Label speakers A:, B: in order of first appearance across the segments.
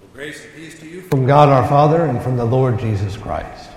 A: Grace and peace to you from God our Father and from the Lord Jesus Christ.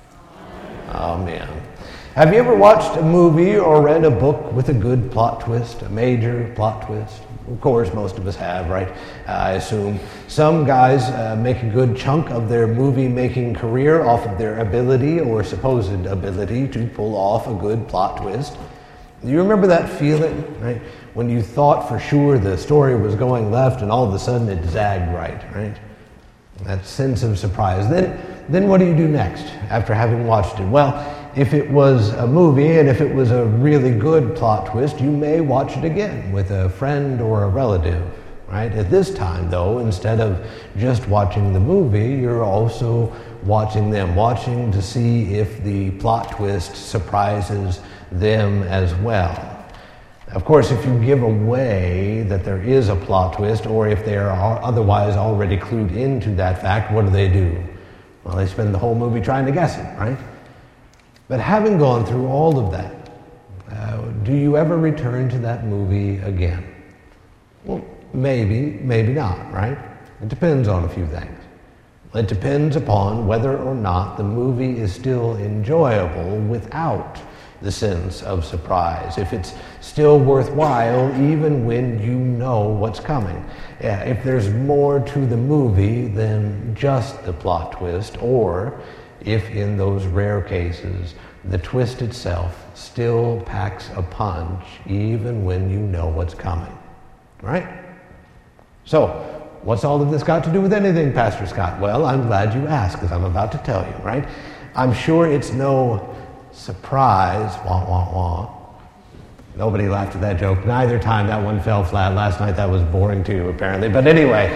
A: Amen. Have you ever watched a movie or read a book with a good plot twist, a major plot twist? Of course, most of us have, right? I assume. Some guys make a good chunk of their movie-making career off of their ability or supposed ability to pull off a good plot twist. Do you remember that feeling, right? When you thought for sure the story was going left and all of a sudden it zagged right? That sense of surprise. Then what do you do next after having watched it? Well, if it was a movie and if it was a really good plot twist, you may watch it again with a friend or a relative, right? At this time, though, instead of just watching the movie, you're also watching them, watching to see if the plot twist surprises them as well. Of course, if you give away that there is a plot twist, or if they are otherwise already clued into that fact, what do? Well, they spend the whole movie trying to guess it, right? But having gone through all of that, do you ever return to that movie again? Well, maybe not, right? It depends on a few things. It depends upon whether or not the movie is still enjoyable without the sense of surprise, if it's still worthwhile even when you know what's coming. If there's more to the movie than just the plot twist, or if in those rare cases the twist itself still packs a punch even when you know what's coming. Right? So, what's all of this got to do with anything, Pastor Scott? Well, I'm glad you asked, because I'm about to tell you, right? I'm sure it's no surprise, wah, wah, wah. Nobody laughed at that joke. Neither time that one fell flat. Last night that was boring too, apparently. But anyway,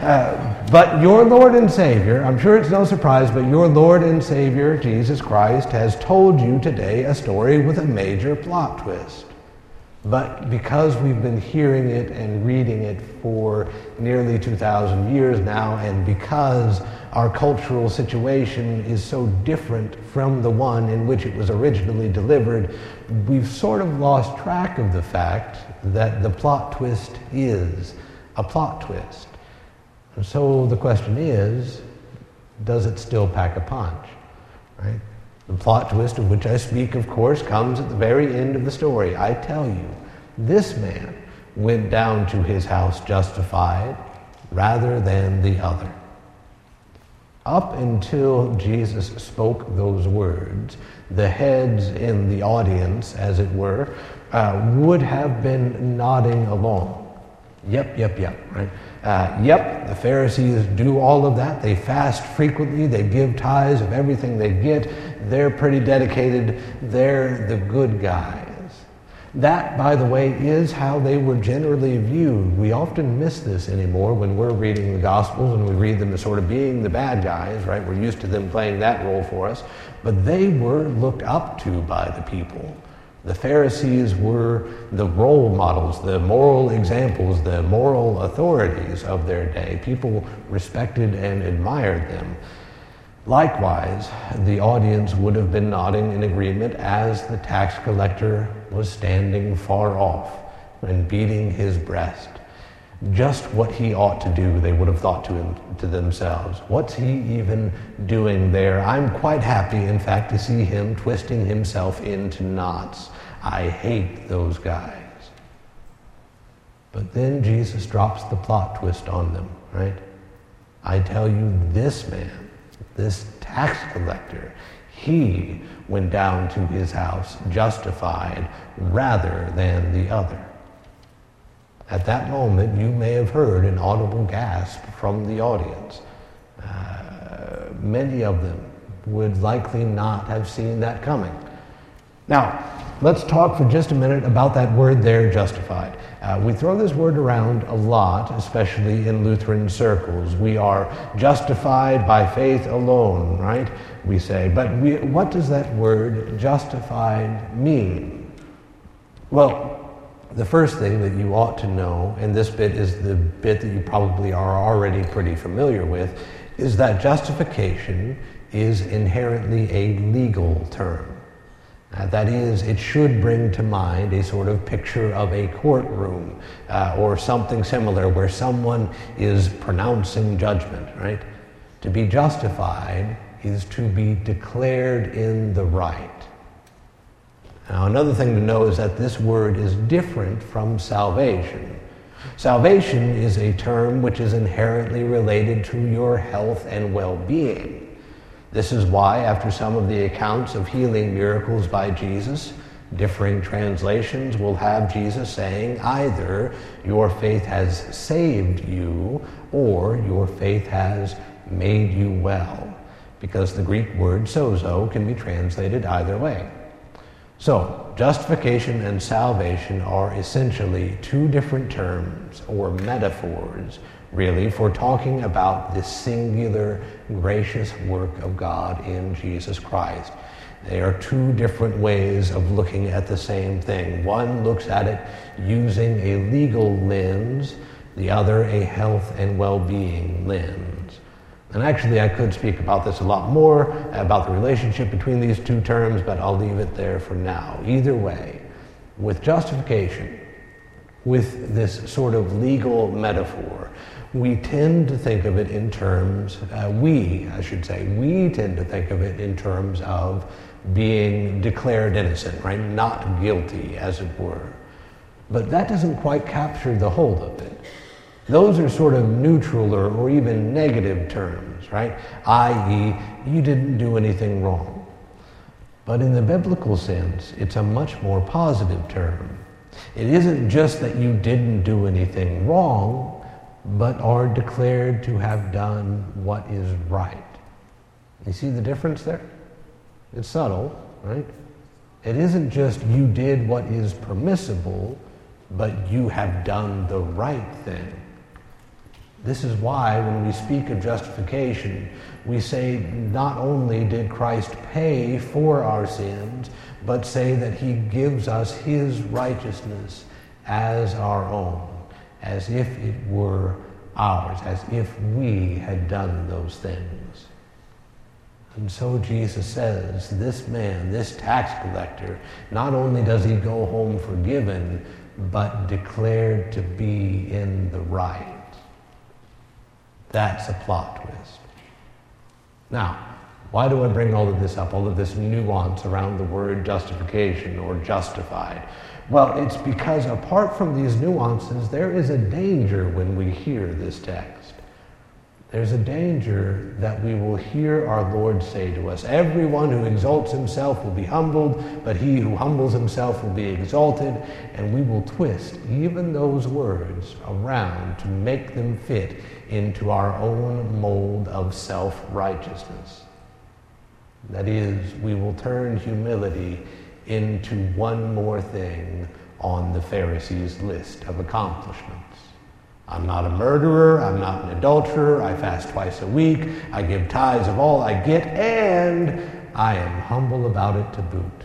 A: but your Lord and Savior, I'm sure it's no surprise, but your Lord and Savior, Jesus Christ, has told you today a story with a major plot twist. But because we've been hearing it and reading it for nearly 2,000 years now, and because our cultural situation is so different from the one in which it was originally delivered, we've sort of lost track of the fact that the plot twist is a plot twist. And so the question is, does it still pack a punch? Right? The plot twist of which I speak, of course, comes at the very end of the story. I tell you, this man went down to his house justified rather than the other. Up until Jesus spoke those words, the heads in the audience, as it were, would have been nodding along. Yep, right? The Pharisees do all of that. They fast frequently. They give tithes of everything they get. They're pretty dedicated. They're the good guys. That, by the way, is how they were generally viewed. We often miss this anymore when we're reading the Gospels and we read them as sort of being the bad guys, right? We're used to them playing that role for us. But they were looked up to by the people. The Pharisees were the role models, the moral examples, the moral authorities of their day. People respected and admired them. Likewise, the audience would have been nodding in agreement as the tax collector was standing far off and beating his breast. Just what he ought to do, they would have thought to themselves. What's he even doing there? I'm quite happy, in fact, to see him twisting himself into knots. I hate those guys. But then Jesus drops the plot twist on them, right? I tell you, this man, this tax collector, he went down to his house justified rather than the other. At that moment, you may have heard an audible gasp from the audience. Many of them would likely not have seen that coming. Now, let's talk for just a minute about that word there, justified. We throw this word around a lot, especially in Lutheran circles. We are justified by faith alone, right? We say. But what does that word justified mean? Well, the first thing that you ought to know, and this bit is the bit that you probably are already pretty familiar with, is that justification is inherently a legal term. That is, it should bring to mind a sort of picture of a courtroom or something similar where someone is pronouncing judgment, right? To be justified is to be declared in the right. Now, another thing to know is that this word is different from salvation. Salvation is a term which is inherently related to your health and well-being. This is why, after some of the accounts of healing miracles by Jesus, differing translations will have Jesus saying either your faith has saved you or your faith has made you well, because the Greek word sozo can be translated either way. So, justification and salvation are essentially two different terms or metaphors, really, for talking about this singular gracious work of God in Jesus Christ. They are two different ways of looking at the same thing. One looks at it using a legal lens, the other a health and well-being lens. And actually, I could speak about this a lot more, about the relationship between these two terms, but I'll leave it there for now. Either way, with justification, with this sort of legal metaphor, we tend to think of it in terms, we tend to think of it in terms of being declared innocent, right? Not guilty, as it were. But that doesn't quite capture the whole of it. Those are sort of neutral or even negative terms, right? i.e., you didn't do anything wrong. But in the biblical sense, it's a much more positive term. It isn't just that you didn't do anything wrong, but are declared to have done what is right. You see the difference there? It's subtle, right? It isn't just you did what is permissible, but you have done the right thing. This is why when we speak of justification, we say not only did Christ pay for our sins, but say that he gives us his righteousness as our own, as if it were ours, as if we had done those things. And so Jesus says, this man, this tax collector, not only does he go home forgiven, but declared to be in the right. That's a plot twist. Now, why do I bring all of this up, all of this nuance around the word justification or justified? Well, it's because apart from these nuances, there is a danger when we hear this text. There's a danger that we will hear our Lord say to us, everyone who exalts himself will be humbled, but he who humbles himself will be exalted, and we will twist even those words around to make them fit into our own mold of self-righteousness. That is, we will turn humility into one more thing on the Pharisees' list of accomplishments. I'm not a murderer, I'm not an adulterer, I fast twice a week, I give tithes of all I get, and I am humble about it to boot.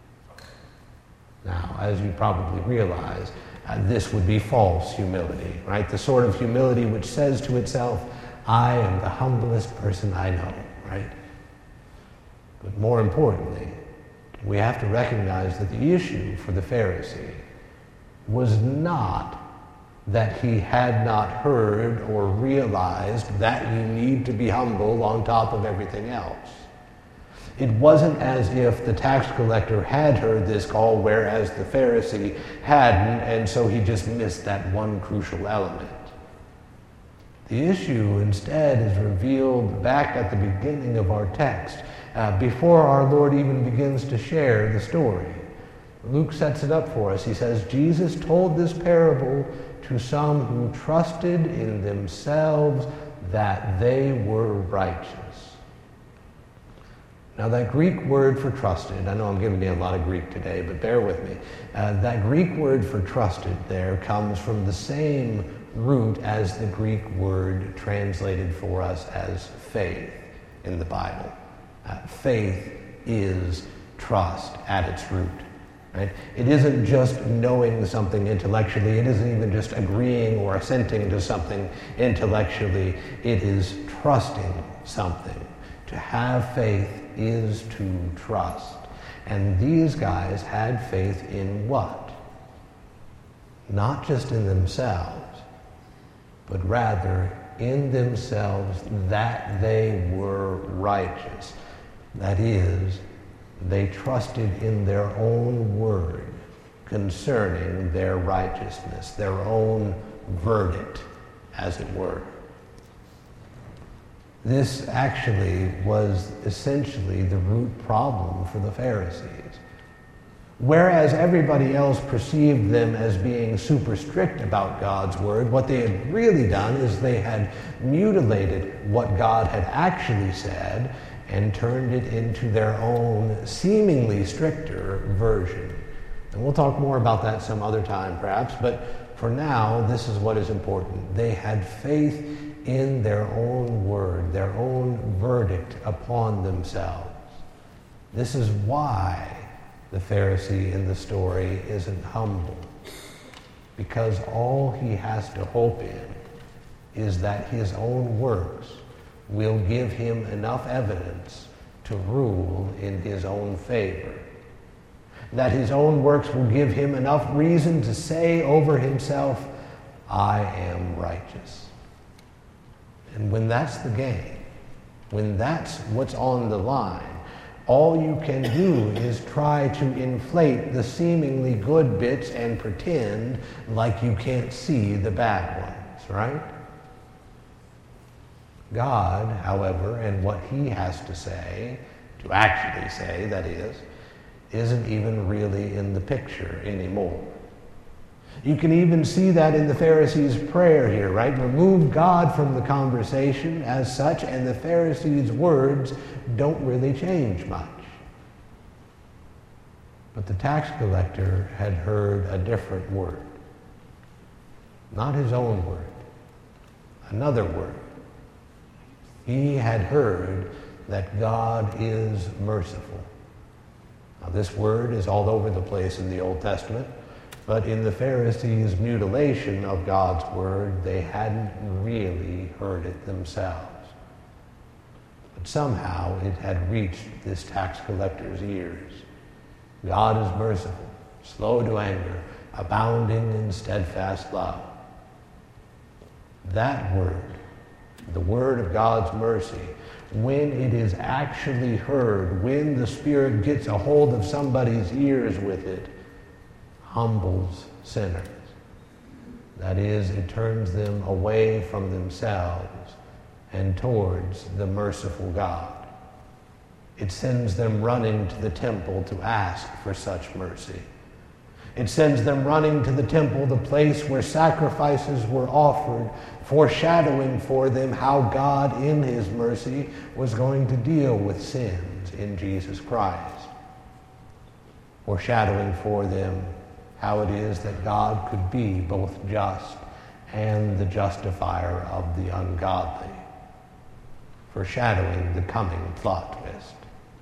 A: Now, as you probably realize, this would be false humility, right? The sort of humility which says to itself, I am the humblest person I know, right? But more importantly, we have to recognize that the issue for the Pharisee was not that he had not heard or realized that you need to be humble on top of everything else. It wasn't as if the tax collector had heard this call, whereas the Pharisee hadn't, and so he just missed that one crucial element. The issue instead is revealed back at the beginning of our text, before our Lord even begins to share the story. Luke sets it up for us. He says, Jesus told this parable to some who trusted in themselves that they were righteous. Now that Greek word for trusted, I know I'm giving you a lot of Greek today, but bear with me. That Greek word for trusted there comes from the same root as the Greek word translated for us as faith in the Bible. Faith is trust at its root. Right? It isn't just knowing something intellectually. It isn't even just agreeing or assenting to something intellectually. It is trusting something. To have faith is to trust. And these guys had faith in what? Not just in themselves, but rather in themselves that they were righteous. That is, they trusted in their own word concerning their righteousness, their own verdict, as it were. This actually was essentially the root problem for the Pharisees. Whereas everybody else perceived them as being super strict about God's word, what they had really done is they had mutilated what God had actually said and turned it into their own seemingly stricter version. And we'll talk more about that some other time perhaps, but for now, this is what is important. They had faith in their own word, their own verdict upon themselves. This is why the Pharisee in the story isn't humble, because all he has to hope in is that his own works will give him enough evidence to rule in his own favor, that his own works will give him enough reason to say over himself, I am righteous. And when that's the game, when that's what's on the line, all you can do is try to inflate the seemingly good bits and pretend like you can't see the bad ones, right? God, however, and what he has to say, to actually say, that is, isn't even really in the picture anymore. You can even see that in the Pharisees' prayer here, right? Remove God from the conversation as such, and the Pharisees' words don't really change much. But the tax collector had heard a different word. Not his own word. Another word. He had heard that God is merciful. Now, this word is all over the place in the Old Testament. But in the Pharisees' mutilation of God's word, they hadn't really heard it themselves. But somehow it had reached this tax collector's ears. God is merciful, slow to anger, abounding in steadfast love. That word, the word of God's mercy, when it is actually heard, when the Spirit gets a hold of somebody's ears with it, humbles sinners. That is, it turns them away from themselves and towards the merciful God. It sends them running to the temple to ask for such mercy. It sends them running to the temple, the place where sacrifices were offered, foreshadowing for them how God, in his mercy, was going to deal with sins in Jesus Christ. Foreshadowing for them how it is that God could be both just and the justifier of the ungodly, foreshadowing the coming plot twist.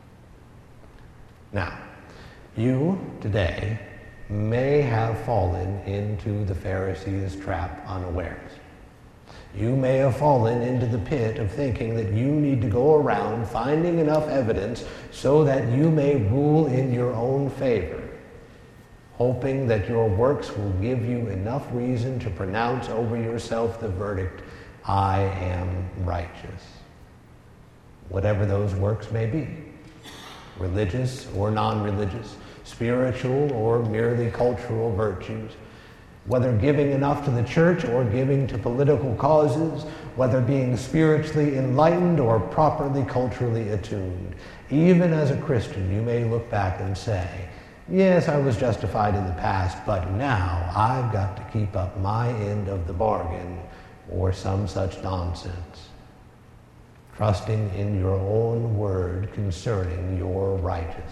A: Now, you today may have fallen into the Pharisees' trap unawares. You may have fallen into the pit of thinking that you need to go around finding enough evidence so that you may rule in your own favor, hoping that your works will give you enough reason to pronounce over yourself the verdict, I am righteous. Whatever those works may be, religious or non-religious, spiritual or merely cultural virtues, whether giving enough to the church or giving to political causes, whether being spiritually enlightened or properly culturally attuned. Even as a Christian, you may look back and say, yes, I was justified in the past, but now I've got to keep up my end of the bargain, or some such nonsense. Trusting in your own word concerning your righteousness.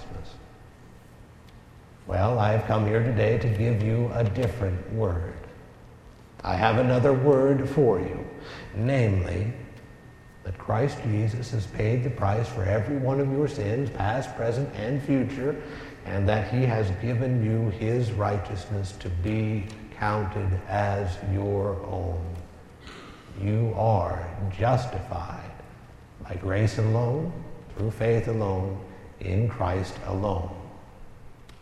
A: Well, I have come here today to give you a different word. I have another word for you, namely, that Christ Jesus has paid the price for every one of your sins, past, present, and future, and that he has given you his righteousness to be counted as your own. You are justified by grace alone, through faith alone, in Christ alone.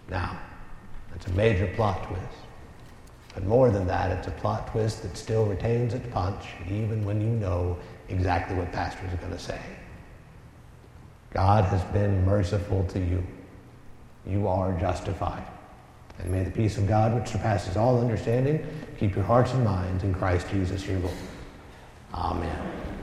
A: Now, that's a major plot twist. But more than that, it's a plot twist that still retains its punch, even when you know exactly what pastor is going to say. God has been merciful to you. You are justified. And may the peace of God, which surpasses all understanding, keep your hearts and minds in Christ Jesus your Lord. Amen.